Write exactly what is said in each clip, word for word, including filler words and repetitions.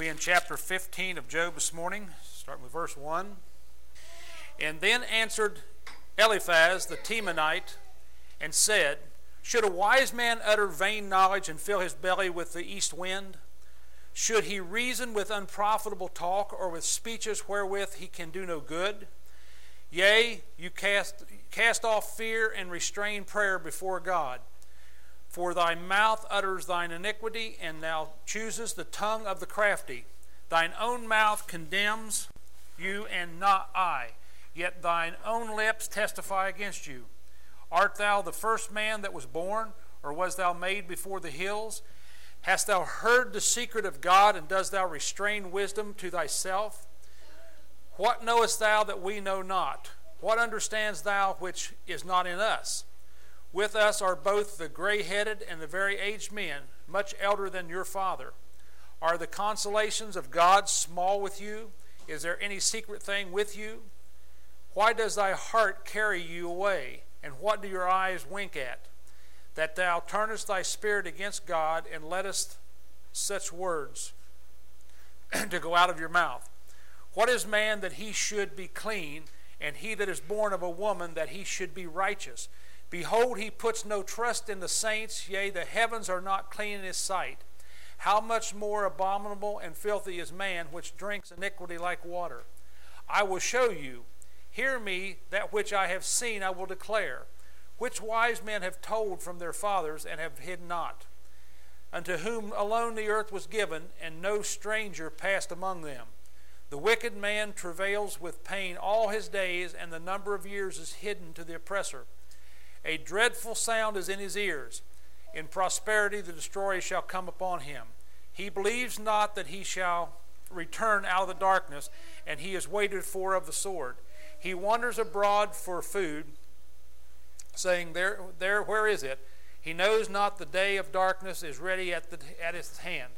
be in chapter fifteen of Job this morning, starting with verse one. And then answered Eliphaz the Temanite and said, Should a wise man utter vain knowledge and fill his belly with the east wind? Should he reason with unprofitable talk, or with speeches wherewith he can do no good? Yea, you cast, cast off fear and restrain prayer before God. For thy mouth utters thine iniquity, and thou choosest the tongue of the crafty. Thine own mouth condemns you, and not I. Yet thine own lips testify against you. Art thou the first man that was born, or was thou made before the hills? Hast thou heard the secret of God, and dost thou restrain wisdom to thyself? What knowest thou that we know not? What understandest thou which is not in us? With us are both the gray-headed and the very aged men, much elder than your father. Are the consolations of God small with you? Is there any secret thing with you? Why does thy heart carry you away? And what do your eyes wink at? That thou turnest thy spirit against God, and lettest such words to go out of your mouth. What is man that he should be clean, and he that is born of a woman that he should be righteous? Behold, he puts no trust in the saints, yea, the heavens are not clean in his sight. How much more abominable and filthy is man, which drinks iniquity like water? I will show you. Hear me, that which I have seen I will declare. Which wise men have told from their fathers, and have hid not? Unto whom alone the earth was given, and no stranger passed among them. The wicked man travails with pain all his days, and the number of years is hidden to the oppressor. A dreadful sound is in his ears. In prosperity the destroyer shall come upon him. He believes not that he shall return out of the darkness, and he is waited for of the sword. He wanders abroad for food, saying, there, there, where is it? He knows not the day of darkness is ready at, the, at his hand.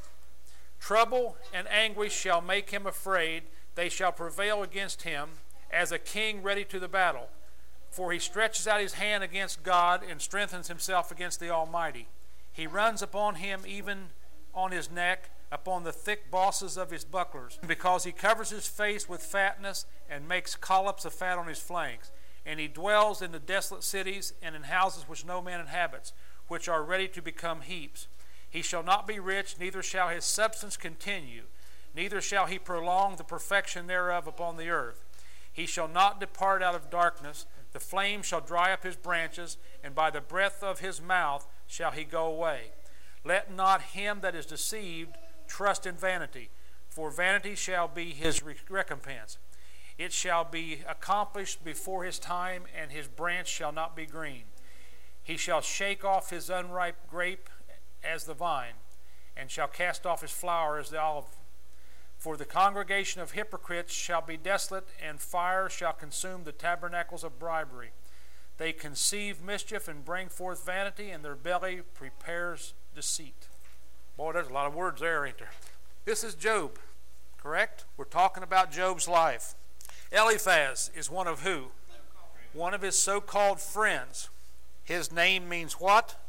Trouble and anguish shall make him afraid. They shall prevail against him, as a king ready to the battle. For he stretches out his hand against God, and strengthens himself against the Almighty. He runs upon him, even on his neck, upon the thick bosses of his bucklers, because he covers his face with fatness, and makes collops of fat on his flanks. And he dwells in the desolate cities, and in houses which no man inhabits, which are ready to become heaps. He shall not be rich, neither shall his substance continue, neither shall he prolong the perfection thereof upon the earth. He shall not depart out of darkness. The flame shall dry up his branches, and by the breath of his mouth shall he go away. Let not him that is deceived trust in vanity, for vanity shall be his recompense. It shall be accomplished before his time, and his branch shall not be green. He shall shake off his unripe grape as the vine, and shall cast off his flower as the olive. For the congregation of hypocrites shall be desolate, and fire shall consume the tabernacles of bribery. They conceive mischief and bring forth vanity, and their belly prepares deceit. Boy, there's a lot of words there, ain't there? This is Job, correct? We're talking about Job's life. Eliphaz is one of who? One of his so-called friends. His name means what?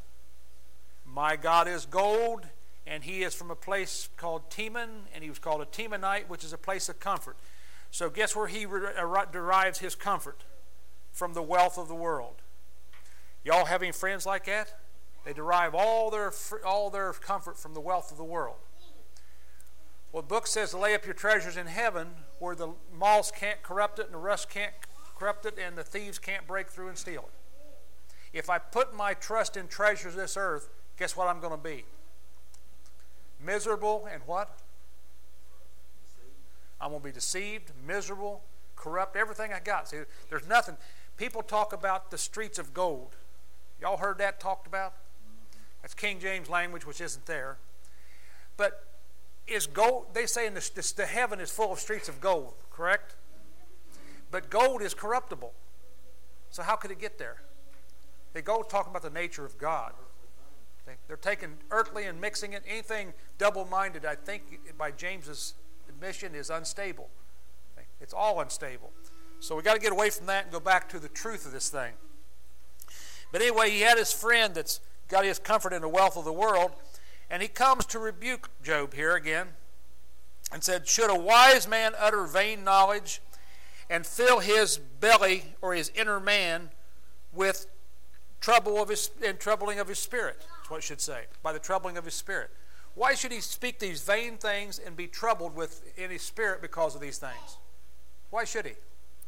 My God is gold. And he is from a place called Teman, and he was called a Temanite, which is a place of comfort. So guess where he re- derives his comfort? From the wealth of the world. Y'all have any friends like that? They derive all their all their comfort from the wealth of the world. Well, the book says to lay up your treasures in heaven, where the moths can't corrupt it, and the rust can't corrupt it, and the thieves can't break through and steal it. If I put my trust in treasures of this earth, guess what I'm going to be? Miserable and what? I'm going to be deceived, miserable, corrupt, everything I got. See, there's nothing. People talk about the streets of gold. Y'all heard that talked about? That's King James language, which isn't there. But is gold, they say in the, this, the heaven is full of streets of gold, correct? But gold is corruptible. So how could it get there? They go talking about the nature of God. They're taking earthly and mixing it. Anything double-minded, I think, by James's admission, is unstable. It's all unstable. So we got to get away from that and go back to the truth of this thing. But anyway, he had his friend that's got his comfort in the wealth of the world, and he comes to rebuke Job here again. and said, should a wise man utter vain knowledge and fill his belly or his inner man with trouble of his and troubling of his spirit? That's what it should say. By the troubling of his spirit. Why should he speak these vain things and be troubled with in his spirit because of these things? Why should he?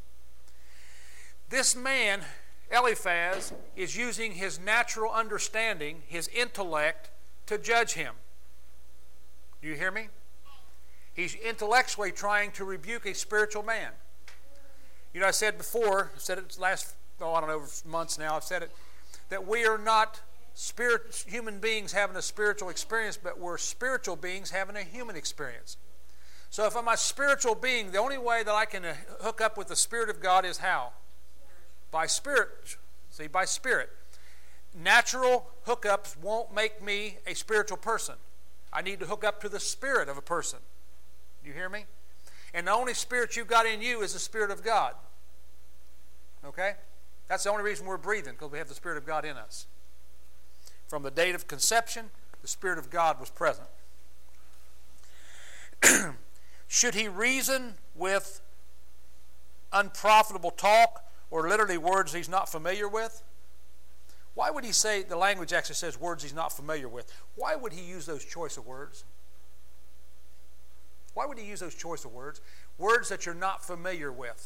This man, Eliphaz, is using his natural understanding, his intellect, to judge him. Do you hear me? He's intellectually trying to rebuke a spiritual man. You know, I said before, I've said it last, oh, I don't know, months now, I've said it, that we are not spirit, human beings having a spiritual experience, but we're spiritual beings having a human experience. So if I'm a spiritual being, the only way that I can hook up with the Spirit of God is how? By Spirit. See, by Spirit. Natural hookups won't make me a spiritual person. I need to hook up to the Spirit of a person. Do you hear me? And the only Spirit you've got in you is the Spirit of God. Okay? That's the only reason we're breathing, because we have the Spirit of God in us. From the date of conception, the Spirit of God was present. Should he reason with unprofitable talk, or literally words he's not familiar with? Why would he say, the language actually says words he's not familiar with. Why would he use those choice of words? Why would he use those choice of words? Words that you're not familiar with.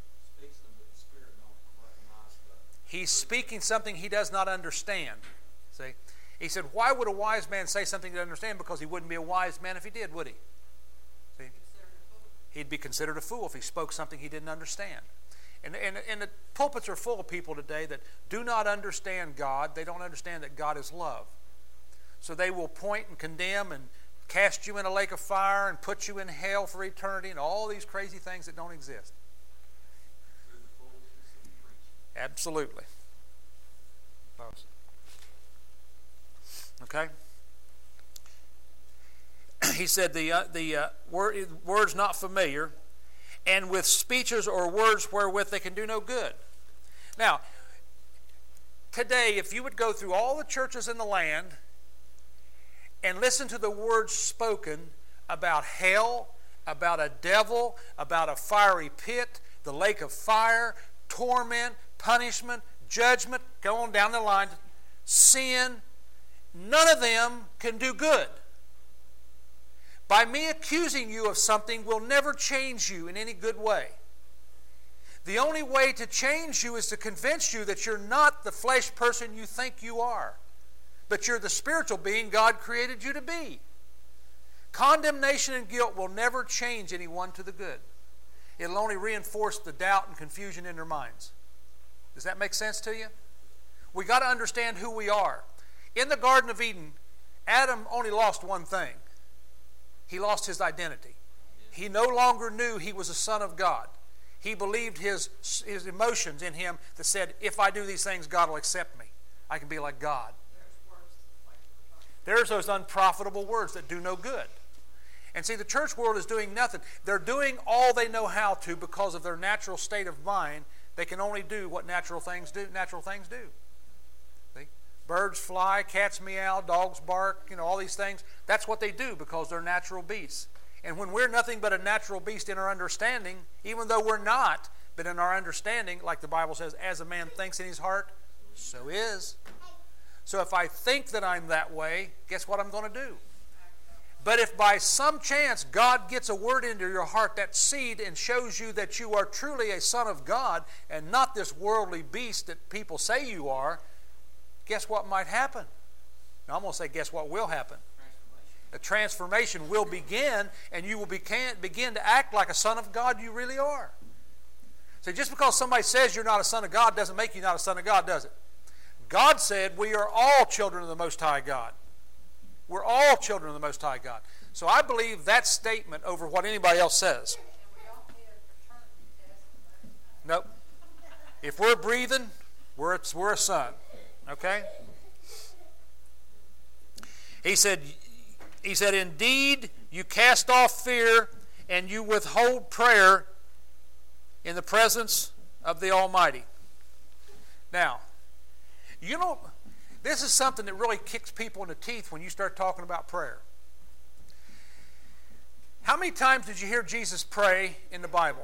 He's speaking something he does not understand. See? He said, why would a wise man say something he doesn't understand? Because he wouldn't be a wise man if he did, would he? See? He'd be considered a fool if he spoke something he didn't understand. And, and, and the pulpits are full of people today that do not understand God. They don't understand that God is love. So they will point and condemn and cast you in a lake of fire and put you in hell for eternity and all these crazy things that don't exist. Absolutely. Okay? He said the, uh, the uh, word, words not familiar, and with speeches or words wherewith they can do no good. Now, today, if you would go through all the churches in the land and listen to the words spoken about hell, about a devil, about a fiery pit, the lake of fire, torment, punishment, judgment, go on down the line, sin, none of them can do good. By me accusing you of something will never change you in any good way. The only way to change you is to convince you that you're not the flesh person you think you are, but you're the spiritual being God created you to be. Condemnation and guilt will never change anyone to the good. It'll only reinforce the doubt and confusion in their minds. Does that make sense to you? We got to understand who we are. In the Garden of Eden, Adam only lost one thing. He lost his identity. He no longer knew he was a son of God. He believed his, his emotions in him that said, if I do these things, God will accept me. I can be like God. There's those unprofitable words that do no good. And see, the church world is doing nothing. They're doing all they know how to because of their natural state of mind. They can only do what natural things do. Natural things do. See? Birds fly, cats meow, dogs bark, you know, all these things. That's what they do because they're natural beasts. And when we're nothing but a natural beast in our understanding, even though we're not, but in our understanding, like the Bible says, as a man thinks in his heart, so is. So if I think that I'm that way, guess what I'm going to do? But if by some chance God gets a word into your heart, that seed, and shows you that you are truly a son of God and not this worldly beast that people say you are, guess what might happen? Now, I'm going to say, guess what will happen? The transformation will begin, and you will begin, begin to act like a son of God you really are. So just because somebody says you're not a son of God doesn't make you not a son of God, does it? God said we are all children of the Most High God. We're all children of the Most High God. So I believe that statement over what anybody else says. Nope. If we're breathing, we're, we're a son. Okay? He said, he said, indeed, you cast off fear and you withhold prayer in the presence of the Almighty. Now, you know, this is something that really kicks people in the teeth when you start talking about prayer. How many times did you hear Jesus pray in the Bible?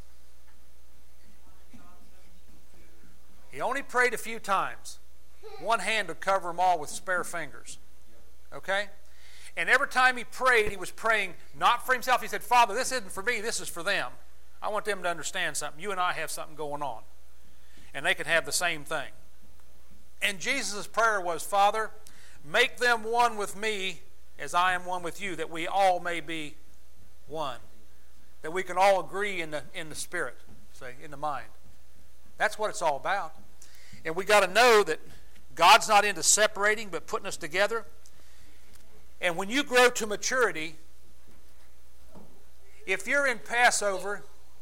He only prayed a few times. One hand would cover them all with spare fingers. Okay? And every time he prayed, he was praying not for himself. He said, Father, this isn't for me, this is for them. I want them to understand something. You and I have something going on. And they can have the same thing. And Jesus' prayer was, Father, make them one with me as I am one with you, that we all may be one. That we can all agree in the, in the spirit, say, in the mind. That's what it's all about. And we got to know that God's not into separating, but putting us together. And when you grow to maturity, if you're in Passover,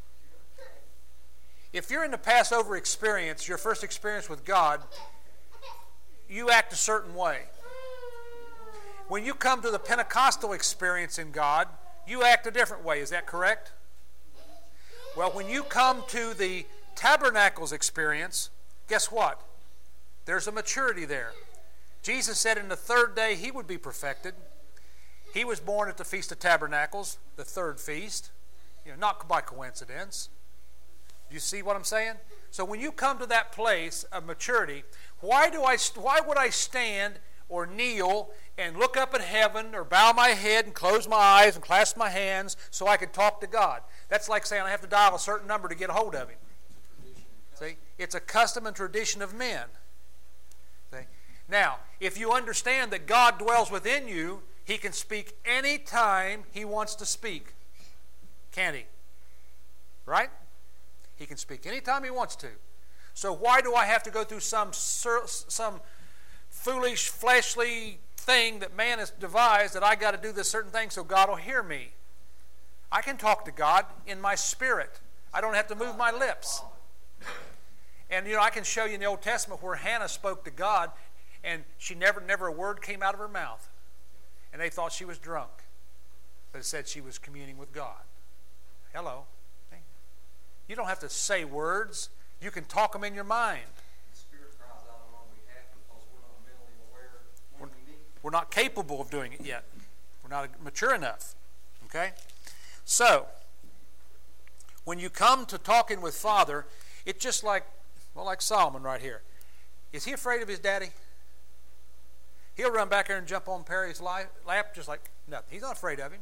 if you're in the Passover experience, your first experience with God, you act a certain way. When you come to the Pentecostal experience in God, you act a different way. Is that correct? Well, when you come to the Tabernacles experience, guess what? There's a maturity there. Jesus said in the third day he would be perfected. He was born at the Feast of Tabernacles, the third feast, you know, not by coincidence. You see what I'm saying? So when you come to that place of maturity, why do I? Why would I stand or kneel and look up at heaven or bow my head and close my eyes and clasp my hands so I could talk to God? That's like saying I have to dial a certain number to get a hold of Him. See? It's a custom and tradition of men. See? Now, if you understand that God dwells within you, He can speak any time He wants to speak. Can't He? Right? He can speak anytime He wants to. So why do I have to go through some, some foolish, fleshly thing that man has devised that I got to do this certain thing so God will hear me? I can talk to God in my spirit. I don't have to move my lips. And, you know, I can show you in the Old Testament where Hannah spoke to God and she never, never a word came out of her mouth. And they thought she was drunk. But it said she was communing with God. Hello. You don't have to say words. You can talk them in your mind. The Spirit cries out on our behalf because we're not mentally aware when we need. We're not capable of doing it yet. We're not mature enough. Okay? So, when you come to talking with Father, it's just like, well, like Solomon right here. Is he afraid of his daddy? He'll run back there and jump on Perry's lap just like nothing. He's not afraid of him.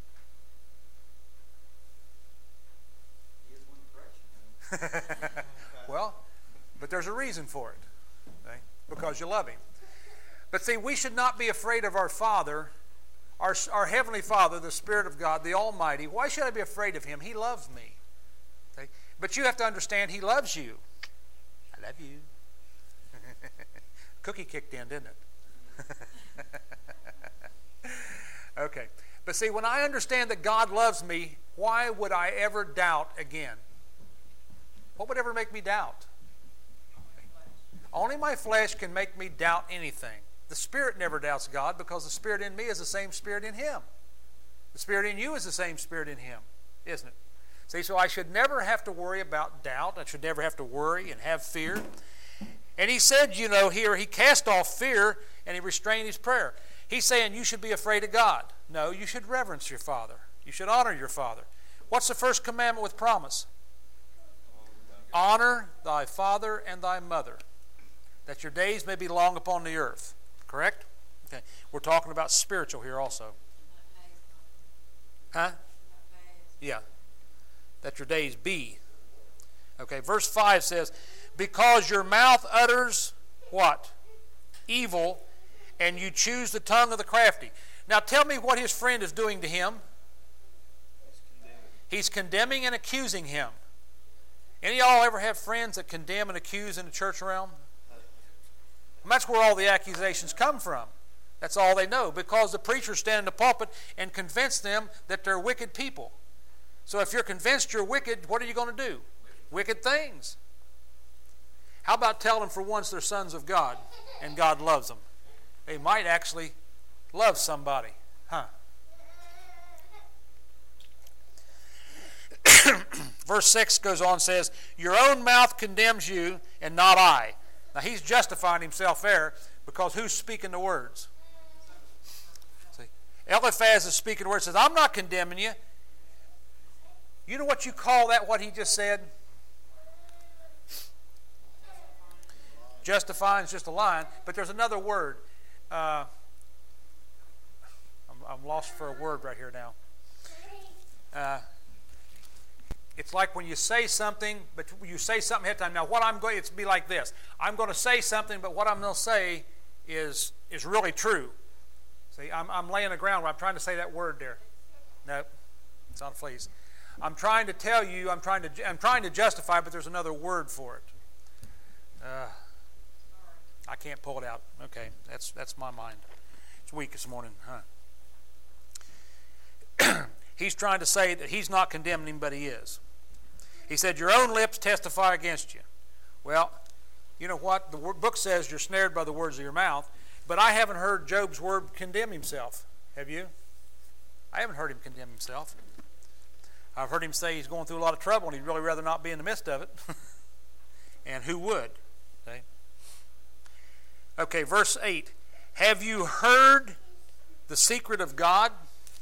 Well, but there's a reason for it. Okay? Because you love Him. But see, we should not be afraid of our Father, our, our Heavenly Father, the Spirit of God, the Almighty. Why should I be afraid of Him? He loves me. Okay? But you have to understand He loves you. I love you. Cookie kicked in, didn't it? Okay. But see, when I understand that God loves me, why would I ever doubt again? What would ever make me doubt? Only my flesh can make me doubt anything. The Spirit never doubts God because the Spirit in me is the same Spirit in Him. The Spirit in you is the same Spirit in Him, isn't it? See, so I should never have to worry about doubt. I should never have to worry and have fear. And He said, you know, here, He cast off fear and He restrained His prayer. He's saying you should be afraid of God. No, you should reverence your Father. You should honor your Father. What's the first commandment with promise? Honor thy father and thy mother, that your days may be long upon the earth. Correct? Okay. We're talking about spiritual here also. Huh? Yeah. That your days be. Okay, verse five says, because your mouth utters what? Evil, and you choose the tongue of the crafty. Now tell me what his friend is doing to him. He's condemning and accusing him. Any of y'all ever have friends that condemn and accuse in the church realm? And that's where all the accusations come from. That's all they know, because the preachers stand in the pulpit and convince them that they're wicked people. So if you're convinced you're wicked, what are you going to do? Wicked things. How about telling them for once they're sons of God and God loves them? They might actually love somebody. Huh? Verse six goes on and says, your own mouth condemns you and not I. Now he's justifying himself there because who's speaking the words? See, Eliphaz is speaking the words, says, I'm not condemning you. You know what you call that, what he just said? Justifying is just a line, but there's another word. Uh, I'm, I'm lost for a word right here now. Uh, it's like when you say something, but you say something ahead of time. Now, what I'm going, it's be like this. I'm going to say something, but what I'm going to say is is really true. See, I'm, I'm laying the ground where I'm trying to say that word there. No, it's not a fleece. I'm trying to tell you, I'm trying to, I'm trying to justify, but there's another word for it. Uh, I can't pull it out. Okay, that's that's my mind. It's weak this morning, huh? He's trying to say that he's not condemning him, but he is. He said, your own lips testify against you. Well, you know what? The book says you're snared by the words of your mouth, but I haven't heard Job's word condemn himself. Have you? I haven't heard him condemn himself. I've heard him say he's going through a lot of trouble and he'd really rather not be in the midst of it. And who would? Okay? Okay, verse eight. Have you heard the secret of God?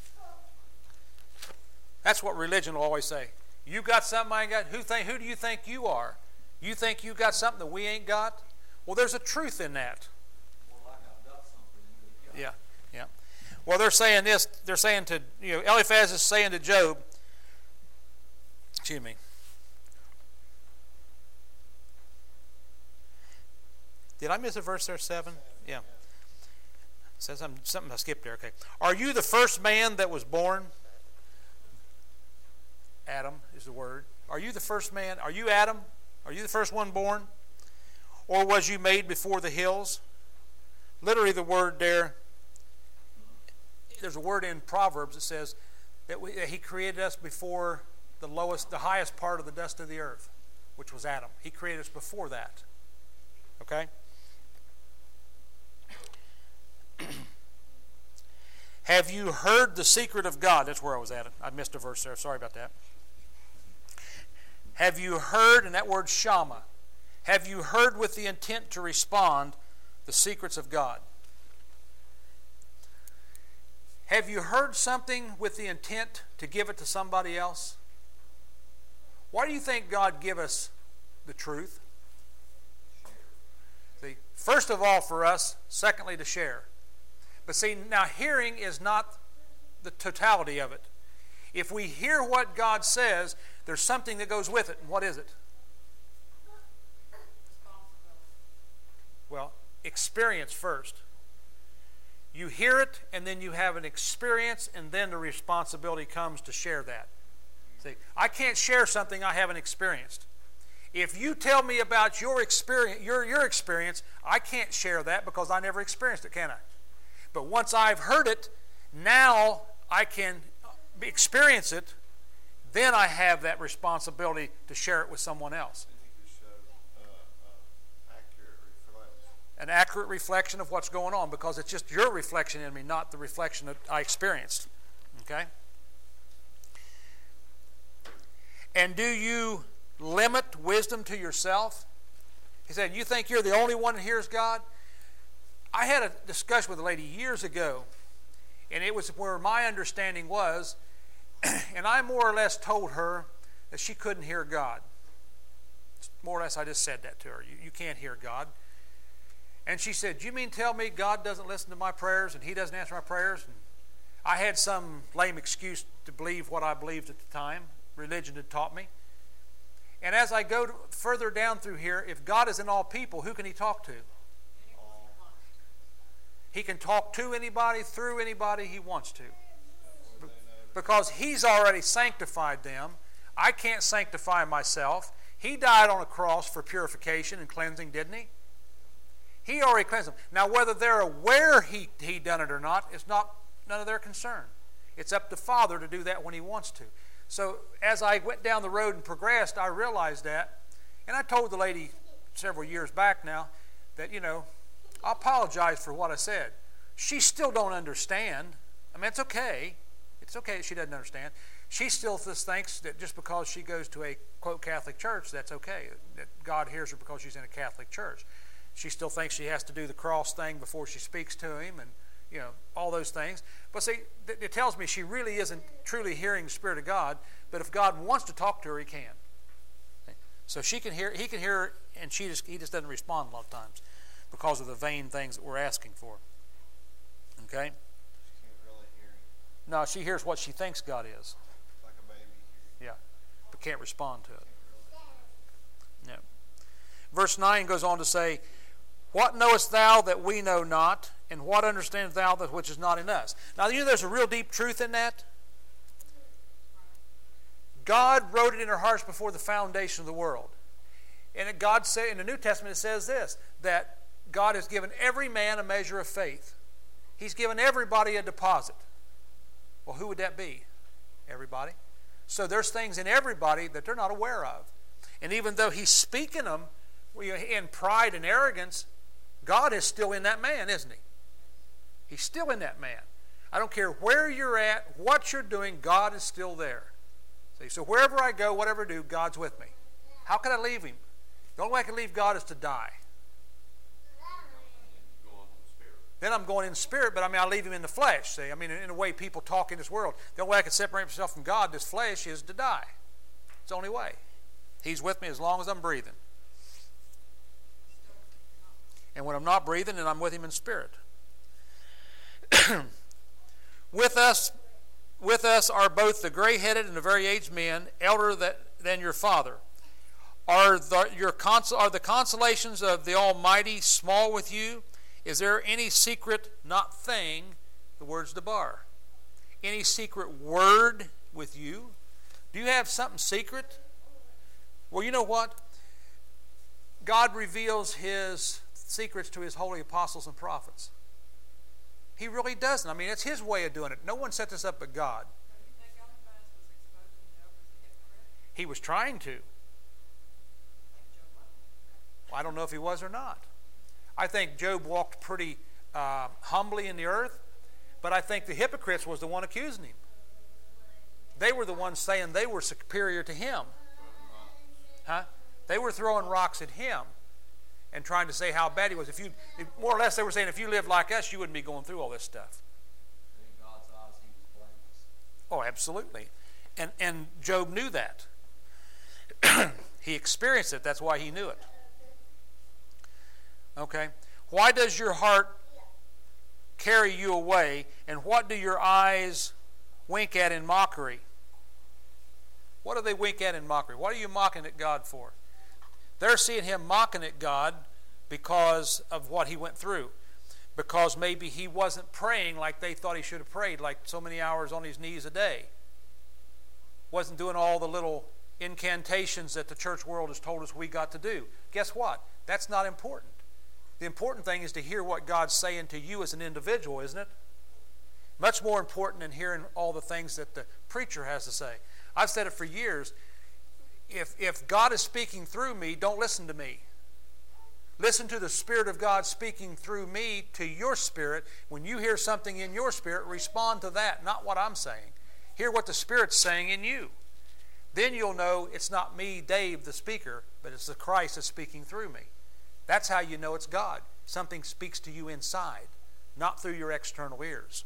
That's what religion will always say. You got something I ain't got. Who think? Who do you think you are? You think you got something that we ain't got? Well, there's a truth in that. Well, like I've got something you got. Yeah, yeah. Well, they're saying this. They're saying to, you know, Eliphaz is saying to Job, excuse me. Did I miss a verse there, seven? Yeah. It says something, something I skipped there. Okay. Are you the first man that was born? Adam is the word. Are you the first man? Are you Adam? Are you the first one born? Or was you made before the hills? Literally the word there, there's a word in Proverbs that says that, we, that he created us before the lowest, the highest part of the dust of the earth, which was Adam. He created us before that. Okay? Have you heard the secret of God? That's where I was at. I missed a verse there. Sorry about that. Have you heard, and that word shama, have you heard with the intent to respond the secrets of God? Have you heard something with the intent to give it to somebody else? Why do you think God give us the truth? See, first of all for us, secondly to share. But see, now hearing is not the totality of it. If we hear what God says, there's something that goes with it. And what is it? Well, experience first. You hear it, and then you have an experience, and then the responsibility comes to share that. See, I can't share something I haven't experienced. If you tell me about your experience, your, your experience, I can't share that because I never experienced it, can I? But once I've heard it, now I can experience it, then I have that responsibility to share it with someone else. An accurate reflection of what's going on, because it's just your reflection in me, not the reflection that I experienced. Okay? And do you limit wisdom to yourself? He said, you think you're the only one that hears God? I had a discussion with a lady years ago, and it was where my understanding was, and I more or less told her that she couldn't hear God. More or less I just said that to her. You, you can't hear God. And she said, do you mean tell me God doesn't listen to my prayers and He doesn't answer my prayers? And I had some lame excuse to believe what I believed at the time. Religion had taught me. And as I go to, further down through here, if God is in all people, who can He talk to? He can talk to anybody, through anybody He wants to. Because He's already sanctified them. I can't sanctify myself. He died on a cross for purification and cleansing, didn't He? He already cleansed them. Now, whether they're aware he, he done it or not, it's not none of their concern. It's up to Father to do that when He wants to. So as I went down the road and progressed, I realized that. And I told the lady several years back now that, you know, I apologize for what I said. She still don't understand. I mean, it's okay. It's okay that she doesn't understand. She still just thinks that just because she goes to a, quote, Catholic church, that's okay. That God hears her because she's in a Catholic church. She still thinks she has to do the cross thing before she speaks to Him. And you know, all those things. But see, it tells me she really isn't truly hearing the Spirit of God. But if God wants to talk to her, He can. So she can hear, He can hear her, and she just he just doesn't respond a lot of times because of the vain things that we're asking for. Okay? She can't really hear it. No, she hears what she thinks God is. Like a baby. Yeah, but can't respond to it. Can't really. No. Verse nine goes on to say, "What knowest thou that we know not, and what understandest thou that which is not in us?" Now, you know there's a real deep truth in that. God wrote it in our hearts before the foundation of the world. And God say, in the New Testament it says this, that God has given every man a measure of faith. He's given everybody a deposit. Well, who would that be? Everybody. So there's things in everybody that they're not aware of. And even though He's speaking them in pride and arrogance, God is still in that man, isn't He? He's still in that man. I don't care where you're at, what you're doing, God is still there. See, so wherever I go, whatever I do, God's with me. How can I leave Him? The only way I can leave God is to die. Then I'm going in spirit, but I mean I leave Him in the flesh. See, I mean in a way people talk in this world. The only way I can separate myself from God, this flesh, is to die. It's the only way. He's with me as long as I'm breathing. And when I'm not breathing, then I'm with Him in spirit. With us, with us are both the gray-headed and the very aged men, elder that, than your father. Are the, your cons- are the consolations of the Almighty small with you? Is there any secret, not thing, the word's debar, any secret word with you? Do you have something secret? Well, you know what? God reveals His secrets to His holy apostles and prophets. He really doesn't. I mean, it's His way of doing it. No one set this up but God. He was trying to. I don't know if he was or not. I think Job walked pretty uh, humbly in the earth, but I think the hypocrites was the one accusing him. They were the ones saying they were superior to him. Huh? They were throwing rocks at him and trying to say how bad he was. If you, if, more or less, they were saying, if you lived like us, you wouldn't be going through all this stuff. In God's eyes, he was blameless. Oh, absolutely. And and Job knew that. He experienced it. That's why he knew it. Okay. Why does your heart carry you away, and what do your eyes wink at in mockery? What do they wink at in mockery? What are you mocking at God for? They're seeing him mocking at God because of what he went through. Because maybe he wasn't praying like they thought he should have prayed, like so many hours on his knees a day. Wasn't doing all the little incantations that the church world has told us we got to do. Guess what? That's not important. The important thing is to hear what God's saying to you as an individual, isn't it? Much more important than hearing all the things that the preacher has to say. I've said it for years. If, if God is speaking through me, don't listen to me. Listen to the Spirit of God speaking through me to your spirit. When you hear something in your spirit, respond to that, not what I'm saying. Hear what the Spirit's saying in you. Then you'll know it's not me, Dave, the speaker, but it's the Christ that's speaking through me. That's how you know it's God. Something speaks to you inside, not through your external ears.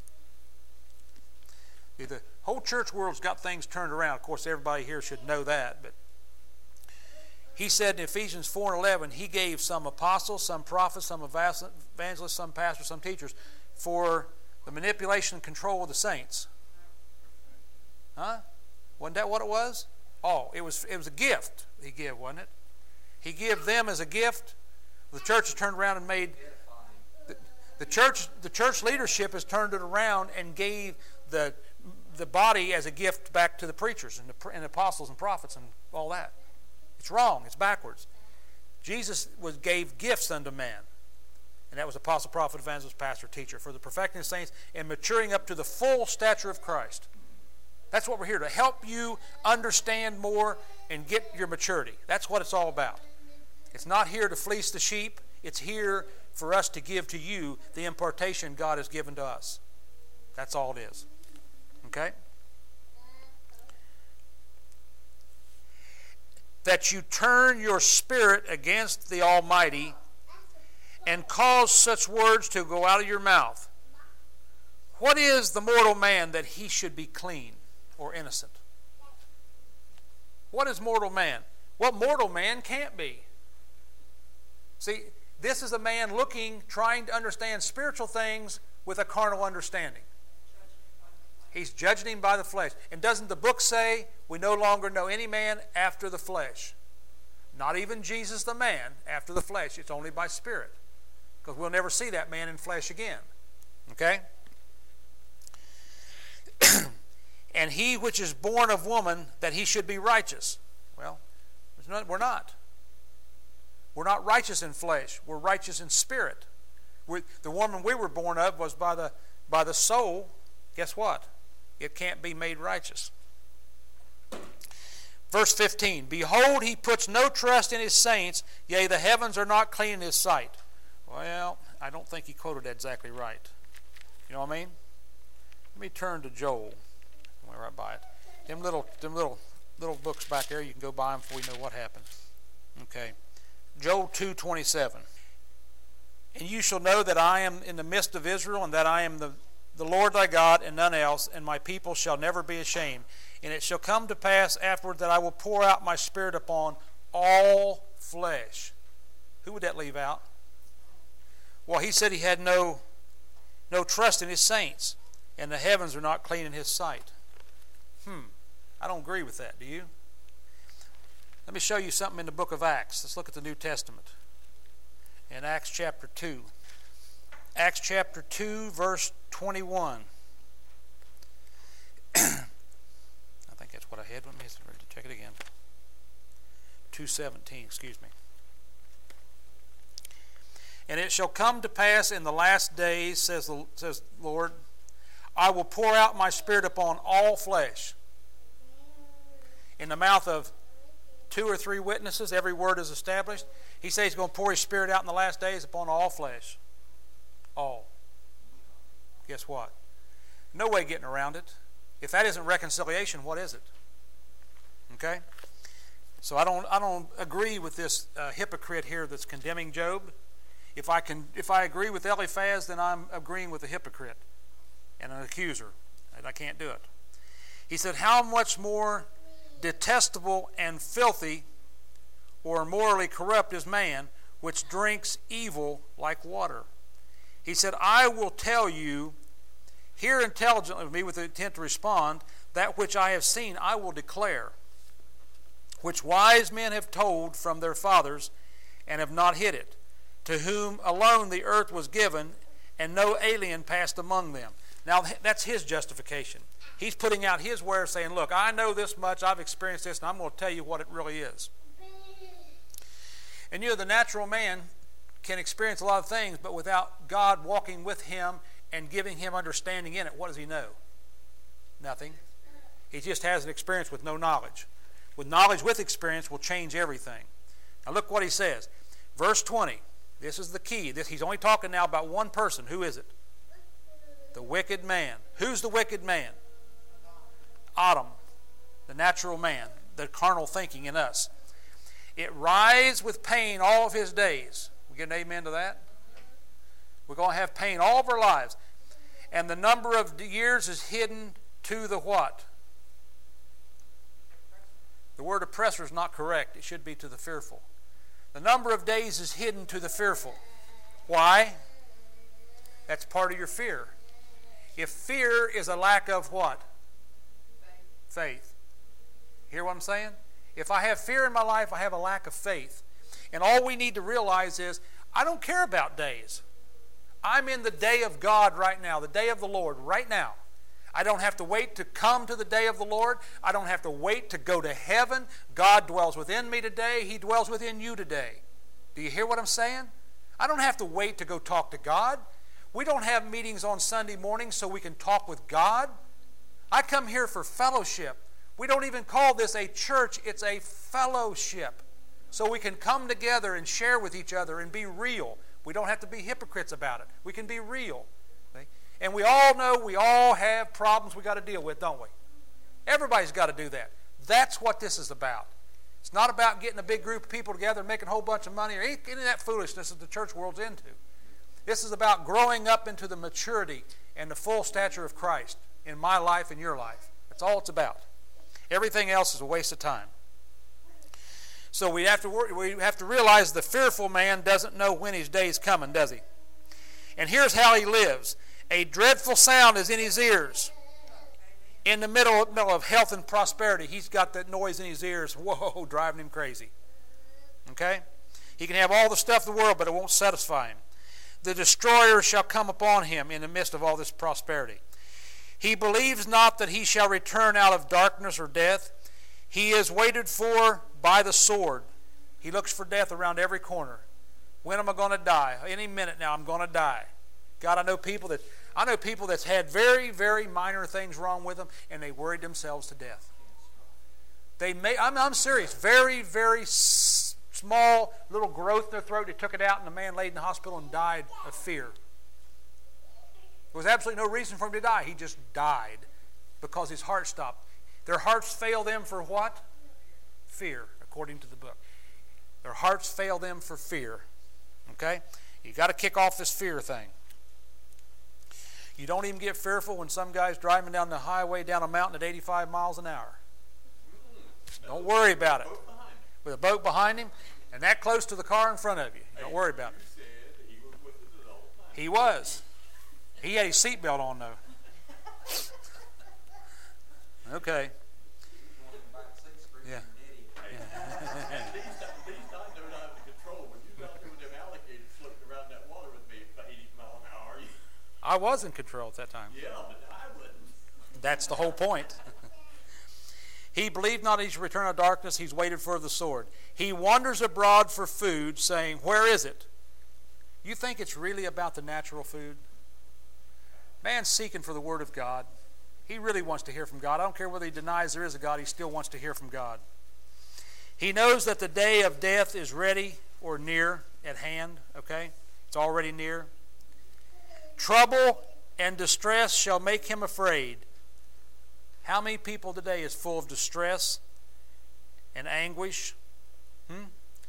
The whole church world's got things turned around. Of course, everybody here should know that. But he said in Ephesians four and eleven, he gave some apostles, some prophets, some evangelists, some pastors, some teachers for the manipulation and control of the saints. Huh? Wasn't that what it was? Oh, it was, it was a gift he gave, wasn't it? He gave them as a gift. The church has turned around and made... The, the, church, the church leadership has turned it around and gave the... the body as a gift back to the preachers and the, and the apostles and prophets and all that. It's wrong. It's backwards. Jesus was gave gifts unto man. And that was apostle, prophet, evangelist, pastor, teacher, for the perfecting of saints and maturing up to the full stature of Christ. That's what we're here to help you understand more and get your maturity. That's what it's all about. It's not here to fleece the sheep. It's here for us to give to you the impartation God has given to us. That's all it is. Okay? That you turn your spirit against the Almighty and cause such words to go out of your mouth. What is the mortal man that he should be clean or innocent? What is mortal man? What mortal man can't be? See, this is a man looking, trying to understand spiritual things with a carnal understanding. He's judging him by the flesh. And doesn't the book say we no longer know any man after the flesh? Not even Jesus the man after the flesh. It's only by spirit. Because we'll never see that man in flesh again. Okay? And he which is born of woman, that he should be righteous. Well, we're not. We're not righteous in flesh. We're righteous in spirit. We, the woman we were born of was by the, by the soul. Guess what? It can't be made righteous. Verse fifteen, behold, he puts no trust in his saints, yea, the heavens are not clean in his sight. Well, I don't think he quoted that exactly right. You know what I mean? Let me turn to Joel. I went right by it. Them little, them little, little books back there, you can go buy them before you know what happened. Okay. Joel two twenty-seven. And you shall know that I am in the midst of Israel, and that I am the, the Lord thy God, and none else, and my people shall never be ashamed. And it shall come to pass afterward that I will pour out my spirit upon all flesh. Who would that leave out? Well, he said he had no, no trust in his saints, and the heavens are not clean in his sight. Hmm, I don't agree with that, do you? Let me show you something in the book of Acts. Let's look at the New Testament. In Acts chapter two. Acts chapter two, verse twenty-one. I think that's what I had. Let me check it again. two seventeen, excuse me. And it shall come to pass in the last days, says the, says the Lord, I will pour out my spirit upon all flesh. In the mouth of two or three witnesses, every word is established. He says he's going to pour his spirit out in the last days upon all flesh. All. Guess what? No way getting around it. If that isn't reconciliation, what is it? Okay? So I don't I don't agree with this uh, hypocrite here that's condemning Job. If I can if I agree with Eliphaz, then I'm agreeing with a hypocrite and an accuser. And I can't do it. He said, how much more detestable and filthy or morally corrupt is man, which drinks evil like water. He said, I will tell you, hear intelligently with me with the intent to respond, that which I have seen I will declare, which wise men have told from their fathers and have not hid it, to whom alone the earth was given, and no alien passed among them. Now that's his justification. He's putting out his word saying, look, I know this much, I've experienced this, and I'm going to tell you what it really is. And you know, the natural man can experience a lot of things, but without God walking with him and giving him understanding in it, what does he know? Nothing. He just has an experience with no knowledge. With knowledge with experience will change everything. Now look what he says. Verse twenty. This is the key. This, he's only talking now about one person. Who is it? The wicked man. Who's the wicked man? Adam, the natural man, the carnal thinking in us. It writhes with pain all of his days. We get an amen to that? We're going to have pain all of our lives. And the number of years is hidden to the what? The word oppressor is not correct. It should be to the fearful. The number of days is hidden to the fearful. Why? That's part of your fear. If fear is a lack of what? Faith. Hear what I'm saying? If I have fear in my life, I have a lack of faith. And all we need to realize is, I don't care about days. I'm in the day of God right now, the day of the Lord right now. I don't have to wait to come to the day of the Lord. I don't have to wait to go to heaven. God dwells within me today. He dwells within you today. Do you hear what I'm saying? I don't have to wait to go talk to God. We don't have meetings on Sunday morning so we can talk with God. I come here for fellowship. We don't even call this a church. It's a fellowship. So we can come together and share with each other and be real. We don't have to be hypocrites about it. We can be real. See? And we all know we all have problems we got to deal with, don't we? Everybody's got to do that. That's what this is about. It's not about getting a big group of people together and making a whole bunch of money or any of that foolishness that the church world's into. This is about growing up into the maturity and the full stature of Christ in my life and your life. That's all it's about. Everything else is a waste of time. So we have to work, we have to realize the fearful man doesn't know when his day is coming, does he? And here's how he lives. A dreadful sound is in his ears. In the middle, middle of health and prosperity, he's got that noise in his ears. Whoa, driving him crazy. Okay? He can have all the stuff of the world, but it won't satisfy him. The destroyer shall come upon him in the midst of all this prosperity. He believes not that he shall return out of darkness or death. He is waited for by the sword. He looks for death around every corner. When am I going to die? Any minute now I'm going to die. God, I know people that I know people that's had very, very minor things wrong with them, and they worried themselves to death. They may, I'm, I'm serious, very, very s- small little growth in their throat. They took it out, and the man laid in the hospital and died of fear. There was absolutely no reason for him to die. He just died because his heart stopped. Their hearts fail them for what? Fear, according to the book. Their hearts fail them for fear. Okay? You got to kick off this fear thing. You don't even get fearful when some guy's driving down the highway down a mountain at eighty-five miles an hour. Don't worry about it. With a boat behind him and that close to the car in front of you. Don't worry about it. He was. He had his seatbelt on though. Okay. Yeah. I was in control at that time. Yeah, but I wouldn't. That's the whole point. He believed not he should return of darkness. He's waited for the sword. He wanders abroad for food, saying, where is it? You think it's really about the natural food? Man's seeking for the word of God. He really wants to hear from God. I don't care whether he denies there is a God. He still wants to hear from God. He knows that the day of death is ready or near at hand. Okay? It's already near. Trouble and distress shall make him afraid. How many people today is full of distress and anguish? Hmm?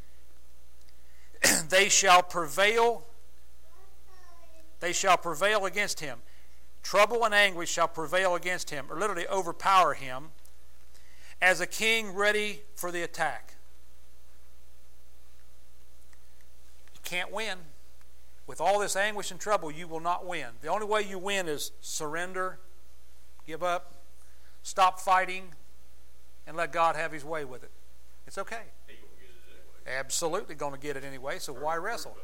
They shall prevail. They shall prevail against him. Trouble and anguish shall prevail against him, or literally overpower him, as a king ready for the attack. You can't win. With all this anguish and trouble, you will not win. The only way you win is surrender, give up, stop fighting, and let God have his way with it. It's okay. He gonna get it anyway. Absolutely going to get it anyway, so why wrestle?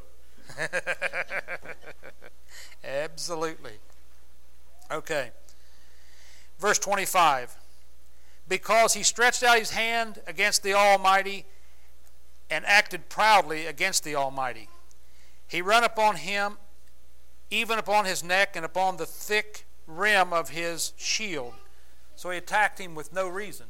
Absolutely. Okay. Verse twenty-five. Because he stretched out his hand against the Almighty and acted proudly against the Almighty. He run upon him, even upon his neck and upon the thick rim of his shield. So he attacked him with no reason.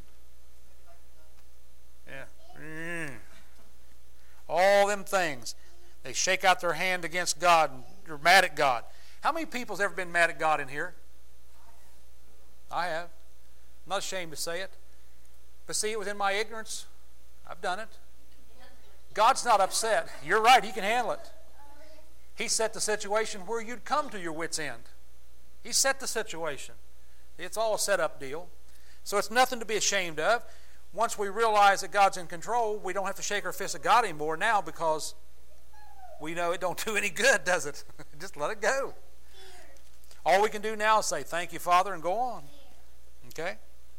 Yeah. Mm. All them things. They shake out their hand against God and they're mad at God. How many people's ever been mad at God in here? I have. I'm not ashamed to say it. But see, it was in my ignorance. I've done it. God's not upset. You're right, he can handle it. He set the situation where you'd come to your wit's end. He set the situation. It's all a set-up deal. So it's nothing to be ashamed of. Once we realize that God's in control, we don't have to shake our fist at God anymore now because we know it don't do any good, does it? Just let it go. All we can do now is say, thank you, Father, and go on. Okay?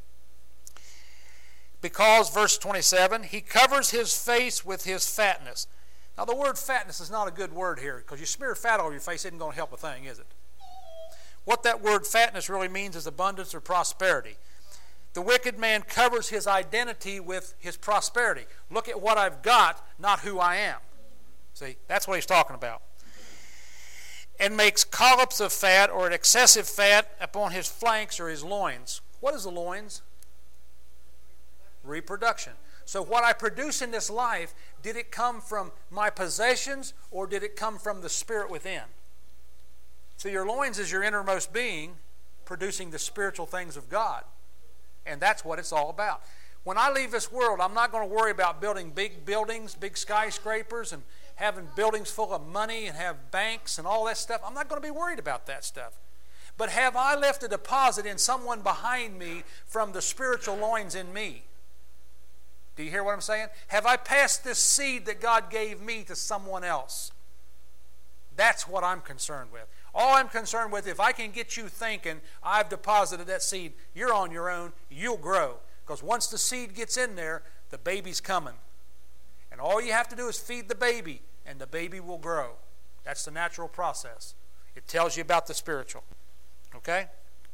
Because, verse twenty-seven, he covers his face with his fatness. Now, the word fatness is not a good word here because you smear fat all over your face isn't going to help a thing, is it? What that word fatness really means is abundance or prosperity. The wicked man covers his identity with his prosperity. Look at what I've got, not who I am. See, that's what he's talking about. And makes collops of fat or an excessive fat upon his flanks or his loins. What is the loins? Reproduction. So what I produce in this life, did it come from my possessions or did it come from the spirit within? So your loins is your innermost being producing the spiritual things of God. And that's what it's all about. When I leave this world, I'm not going to worry about building big buildings, big skyscrapers, and having buildings full of money and have banks and all that stuff. I'm not going to be worried about that stuff. But have I left a deposit in someone behind me from the spiritual loins in me? Do you hear what I'm saying? Have I passed this seed that God gave me to someone else? That's what I'm concerned with. All I'm concerned with, if I can get you thinking, I've deposited that seed, you're on your own, you'll grow. Because once the seed gets in there, the baby's coming. And all you have to do is feed the baby, and the baby will grow. That's the natural process. It tells you about the spiritual. Okay?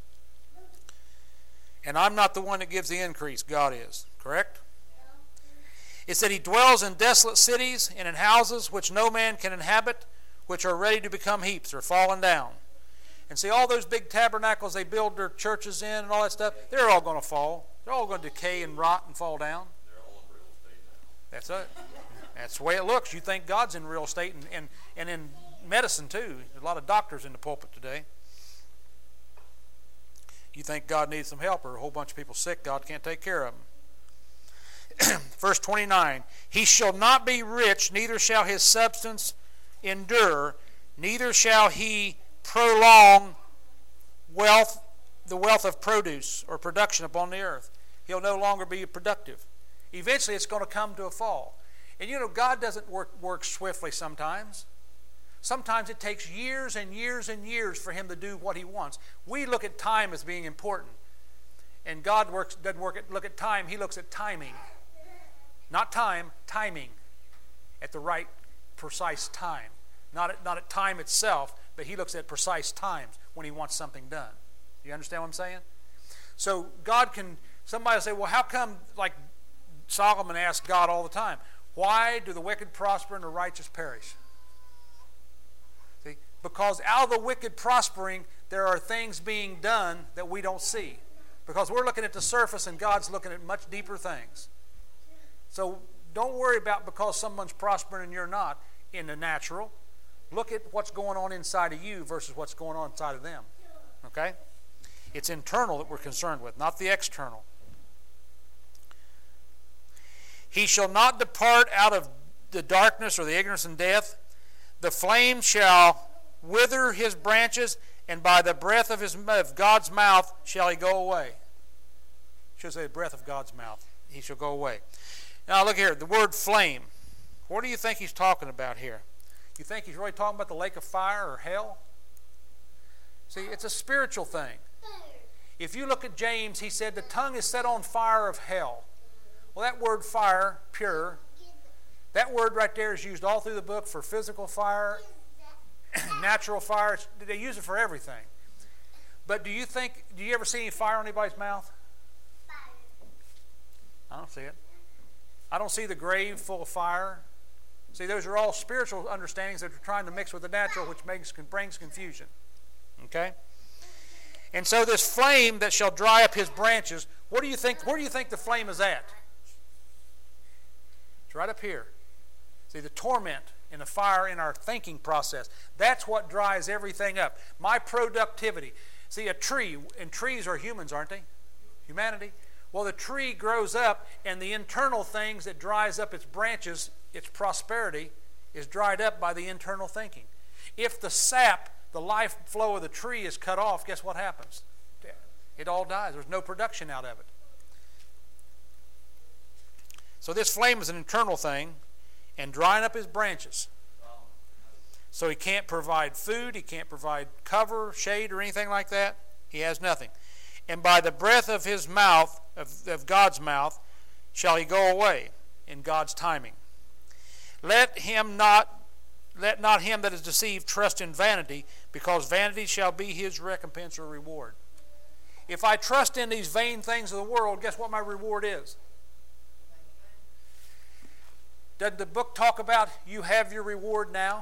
And I'm not the one that gives the increase. God is. Correct? It said he dwells in desolate cities and in houses which no man can inhabit, which are ready to become heaps or fallen down. And see, all those big tabernacles they build their churches in and all that stuff, they're all going to fall. They're all going to decay and rot and fall down. They're all in real estate now. That's it. That's the way it looks. You think God's in real estate and, and, and in medicine too. There's a lot of doctors in the pulpit today. You think God needs some help or a whole bunch of people sick, God can't take care of them. Verse twenty-nine, he shall not be rich, neither shall his substance endure, neither shall he prolong wealth, the wealth of produce or production upon the earth. He'll no longer be productive. Eventually it's going to come to a fall. And you know, God doesn't work, work swiftly sometimes. Sometimes it takes years and years and years for him to do what he wants. We look at time as being important. And God works, doesn't work at, look at time, he looks at timing. Not time, timing. At the right, precise time. Not at, not at time itself, but he looks at precise times when he wants something done. You understand what I'm saying? So God can, somebody will say, well, how come, like Solomon asked God all the time, why do the wicked prosper and the righteous perish? See, because out of the wicked prospering, there are things being done that we don't see. Because we're looking at the surface and God's looking at much deeper things. So don't worry about because someone's prospering and you're not in the natural. Look at what's going on inside of you versus what's going on inside of them. Okay? It's internal that we're concerned with, not the external. He shall not depart out of the darkness or the ignorance and death. The flame shall wither his branches, and by the breath of his of God's mouth shall he go away. Should say the breath of God's mouth. He shall go away. Now look here, the word flame. What do you think he's talking about here? You think he's really talking about the lake of fire or hell? See, it's a spiritual thing. If you look at James, he said the tongue is set on fire of hell. Well, that word fire, pure, that word right there is used all through the book for physical fire, natural fire. They use it for everything. But do you think, do you ever see any fire on anybody's mouth? I don't see it. I don't see the grave full of fire. See, those are all spiritual understandings that are trying to mix with the natural, which makes brings confusion. Okay? And so this flame that shall dry up his branches, what do you think, where do you think the flame is at? It's right up here. See, the torment and the fire in our thinking process. That's what dries everything up. My productivity. See, a tree, and trees are humans, aren't they? Humanity. Well, the tree grows up, and the internal things that dries up its branches, its prosperity, is dried up by the internal thinking. If the sap, the life flow of the tree is cut off, guess what happens? It all dies. There's no production out of it. So this flame is an internal thing, and drying up his branches. So he can't provide food, he can't provide cover, shade, or anything like that. He has nothing. And by the breath of his mouth, of, of God's mouth, shall he go away in God's timing. Let him not, let not him that is deceived trust in vanity, because vanity shall be his recompense or reward. If I trust in these vain things of the world, guess what my reward is? Doesn't the book talk about you have your reward now?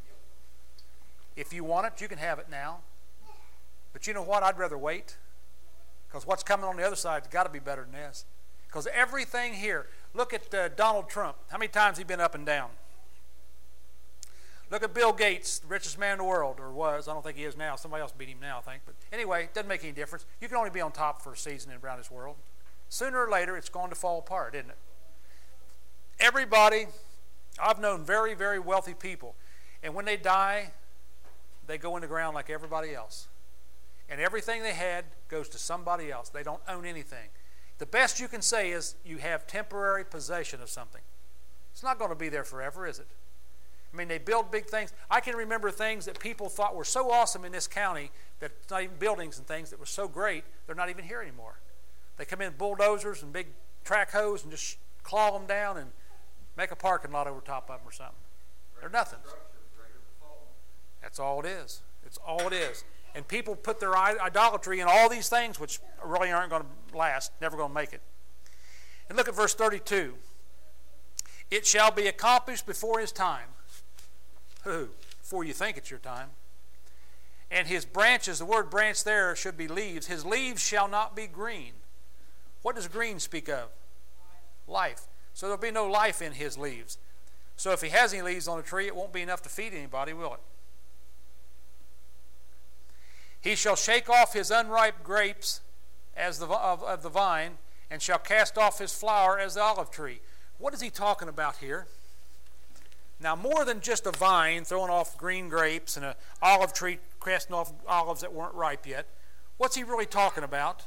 If you want it, you can have it now. But you know what? I'd rather wait. Because what's coming on the other side has got to be better than this. Because everything here, look at uh, Donald Trump. How many times has he been up and down? Look at Bill Gates, the richest man in the world, or was. I don't think he is now. Somebody else beat him now, I think. But anyway, it doesn't make any difference. You can only be on top for a season around this world. Sooner or later, it's going to fall apart, isn't it? Everybody, I've known very, very wealthy people, and when they die, they go in the ground like everybody else. And everything they had goes to somebody else. They don't own anything. The best you can say is you have temporary possession of something. It's not going to be there forever, is it? I mean, they build big things. I can remember things that people thought were so awesome in this county that it's not even buildings and things that were so great, they're not even here anymore. They come in bulldozers and big track hoes and just claw them down and make a parking lot over top of them or something. They're nothing. That's all it is. It's all it is. And people put their idolatry in all these things which really aren't going to last, never going to make it. And look at verse thirty-two. It shall be accomplished before his time. Who? Before you think it's your time. And his branches, the word branch there should be leaves. His leaves shall not be green. What does green speak of? Life. So there'll be no life in his leaves. So if he has any leaves on a tree, it won't be enough to feed anybody, will it? He shall shake off his unripe grapes as the, of, of the vine, and shall cast off his flower as the olive tree. What is he talking about here? Now, more than just a vine throwing off green grapes and an olive tree casting off olives that weren't ripe yet, what's he really talking about?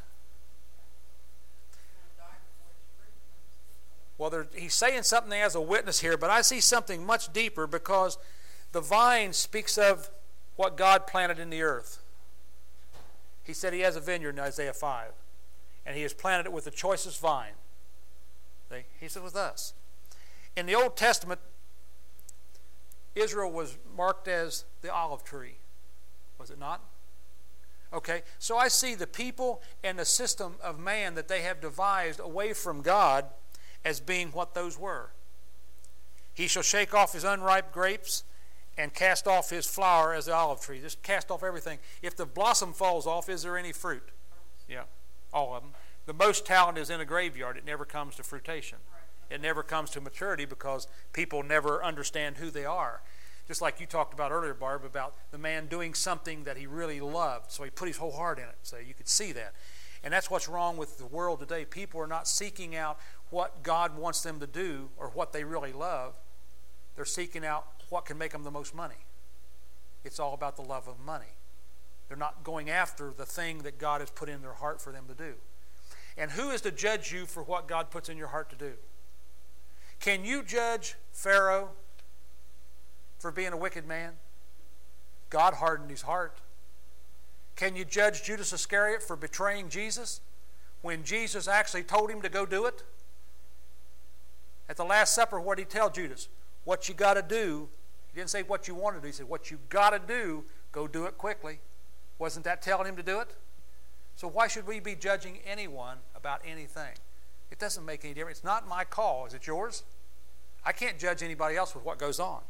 Well, there, he's saying something as a witness here, but I see something much deeper, because the vine speaks of what God planted in the earth. He said he has a vineyard in Isaiah five, and he has planted it with the choicest vine. See? He said with us. In the Old Testament, Israel was marked as the olive tree. Was it not? Okay, so I see the people and the system of man that they have devised away from God as being what those were. He shall shake off his unripe grapes and cast off his flower as the olive tree. Just cast off everything. If the blossom falls off, is there any fruit? Yeah, all of them. The most talent is in a graveyard. It never comes to fruition. It never comes to maturity because people never understand who they are. Just like you talked about earlier, Barb, about the man doing something that he really loved. So he put his whole heart in it. So you could see that. And that's what's wrong with the world today. People are not seeking out what God wants them to do or what they really love. They're seeking out what can make them the most money. It's all about the love of money. They're not going after the thing that God has put in their heart for them to do. And who is to judge you for what God puts in your heart to do? Can you judge Pharaoh for being a wicked man? God hardened his heart. Can you judge Judas Iscariot for betraying Jesus when Jesus actually told him to go do it? At the Last Supper, what did he tell Judas? What you got to do. He didn't say what you want to do. He said, what you got to do, go do it quickly. Wasn't that telling him to do it? So why should we be judging anyone about anything? It doesn't make any difference. It's not my call. Is it yours? I can't judge anybody else with what goes on.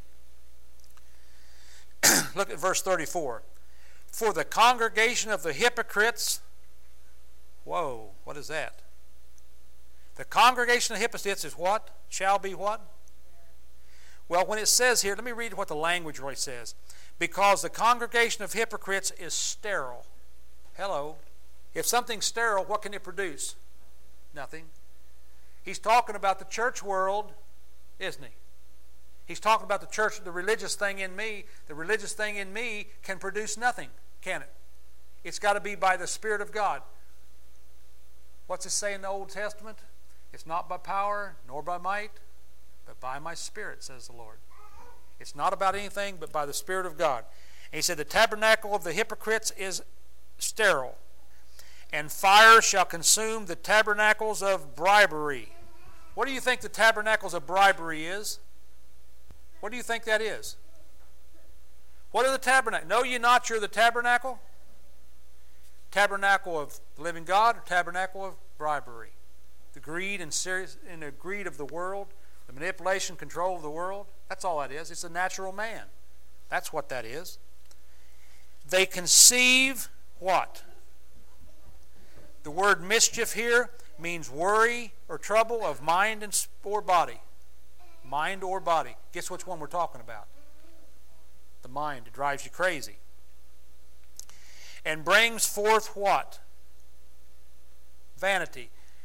Look at verse thirty-four. For the congregation of the hypocrites, whoa, what is that? The congregation of hypocrites is what? Shall be what? Well, when it says here, let me read what the language really says. Because the congregation of hypocrites is sterile. Hello. If something's sterile, what can it produce? Nothing. He's talking about the church world, isn't he? He's talking about the church, the religious thing in me. The religious thing in me can produce nothing, can it? It's got to be by the Spirit of God. What's it say in the Old Testament? It's not by power, nor by might, but by my Spirit, says the Lord. It's not about anything but by the Spirit of God. And he said, the tabernacle of the hypocrites is sterile, and fire shall consume the tabernacles of bribery. What do you think the tabernacles of bribery is? What do you think that is? What are the tabernacles? Know ye not you're the tabernacle? Tabernacle of the living God, or tabernacle of bribery? The greed and, serious, and the greed of the world, the manipulation, control of the world. That's all that is. It's a natural man. That's what that is. They conceive what? The word mischief here means worry or trouble of mind and or body. Mind or body. Guess which one we're talking about? The mind. It drives you crazy. And brings forth what? Vanity.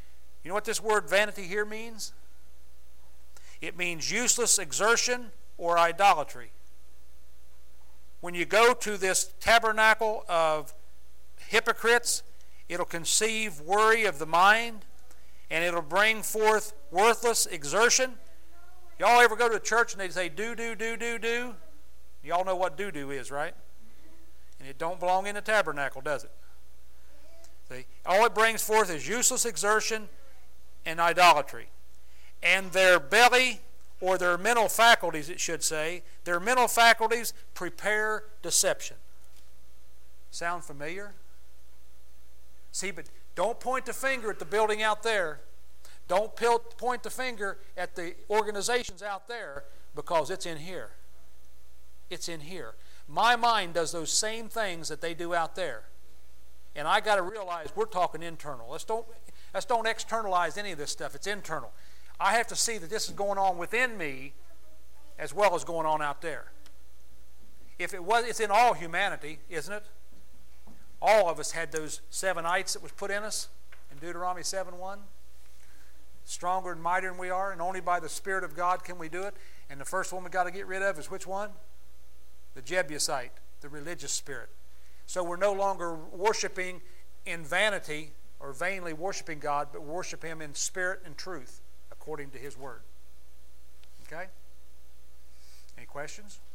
You know what this word vanity here means? It means useless exertion or idolatry. When you go to this tabernacle of hypocrites, it'll conceive worry of the mind, and it'll bring forth worthless exertion. Y'all ever go to a church and they say do, do, do, do, do? Y'all know what do, do is, right? And it don't belong in the tabernacle, does it? See? All it brings forth is useless exertion and idolatry. And their belly, or their mental faculties, it should say, their mental faculties prepare deception. Sound familiar? See, but don't point the finger at the building out there. Don't point the finger at the organizations out there, because it's in here. It's in here. My mind does those same things that they do out there. And I got to realize we're talking internal. Let's don't, let's don't externalize any of this stuff. It's internal. I have to see that this is going on within me as well as going on out there. If it was, it's in all humanity, isn't it? All of us had those seven ites that was put in us in Deuteronomy seven one. Stronger and mightier than we are, and only by the Spirit of God can we do it. And the first one we got to get rid of is which one? The Jebusite, the religious spirit. So we're no longer worshiping in vanity or vainly worshiping God, but worship Him in spirit and truth according to His Word. Okay? Any questions?